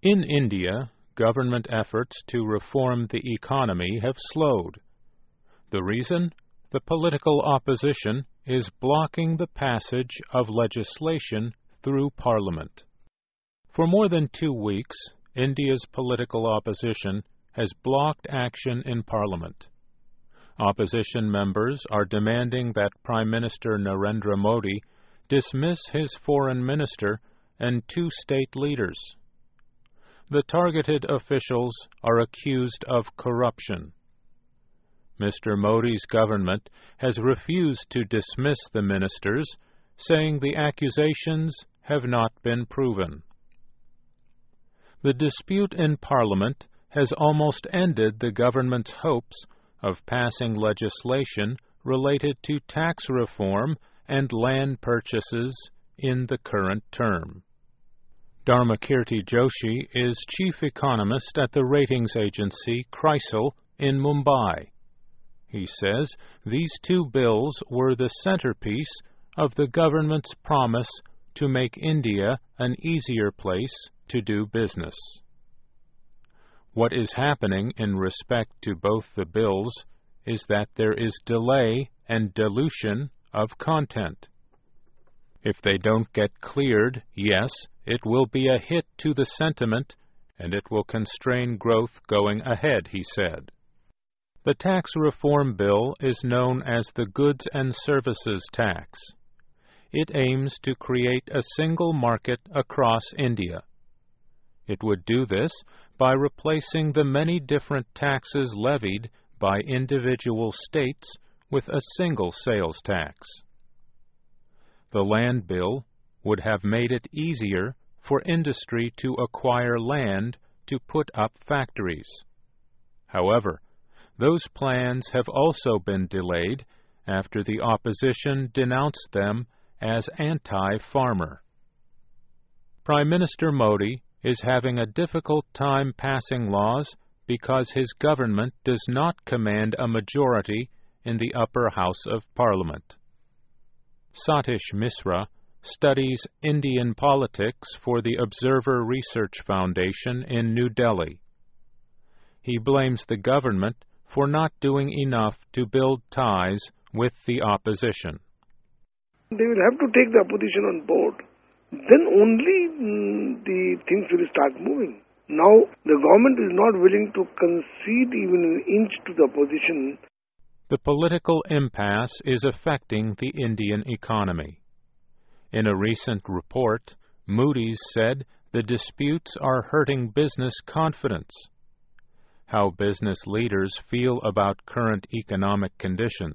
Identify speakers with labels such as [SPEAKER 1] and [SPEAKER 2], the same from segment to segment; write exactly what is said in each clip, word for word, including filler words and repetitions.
[SPEAKER 1] In India, government efforts to reform the economy have slowed. The reason? The political opposition is blocking the passage of legislation through Parliament. For more than two weeks, India's political opposition has blocked action in Parliament. Opposition members are demanding that Prime Minister Narendra Modi dismiss his foreign minister and two state leaders. The targeted officials are accused of corruption. Mister Modi's government has refused to dismiss the ministers, saying the accusations have not been proven. The dispute in Parliament has almost ended the government's hopes of passing legislation related to tax reform and land purchases in the current term. Dharmakirti Joshi is chief economist at the ratings agency CRISIL in Mumbai. He says these two bills were the centerpiece of the government's promise to make India an easier place to do business. What is happening in respect to both the bills is that there is delay and dilution of content. If they don't get cleared, yes, it will be a hit to the sentiment and it will constrain growth going ahead, he said. The tax reform bill is known as the Goods and Services Tax. It aims to create a single market across India. It would do this by replacing the many different taxes levied by individual states with a single sales tax. The land bill would have made it easier for industry to acquire land to put up factories. However, those plans have also been delayed after the opposition denounced them as anti-farmer. Prime Minister Modi is having a difficult time passing laws because his government does not command a majority in the upper house of Parliament. Satish Misra studies Indian politics for the Observer Research Foundation in New Delhi. He blames the government for not doing enough to build ties with the opposition.
[SPEAKER 2] They will have to take the opposition on board. Then only mm, the things will start moving. Now, the government is not willing to concede even an inch to the opposition.
[SPEAKER 1] The political impasse is affecting the Indian economy. In a recent report, Moody's said the disputes are hurting business confidence. How business leaders feel about current economic conditions.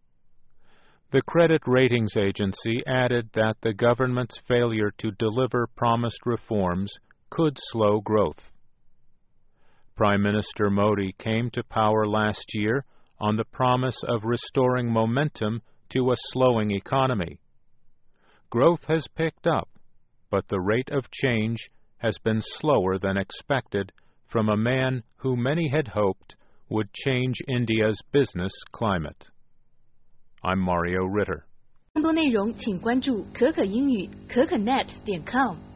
[SPEAKER 1] The credit ratings agency added that the government's failure to deliver promised reforms could slow growth. Prime Minister Modi came to power last year on the promise of restoring momentum to a slowing economy. Growth has picked up, but the rate of change has been slower than expected from a man who many had hoped would change India's business climate. I'm Mario Ritter.
[SPEAKER 3] 更多内容请关注可可英语可可 net 点 com。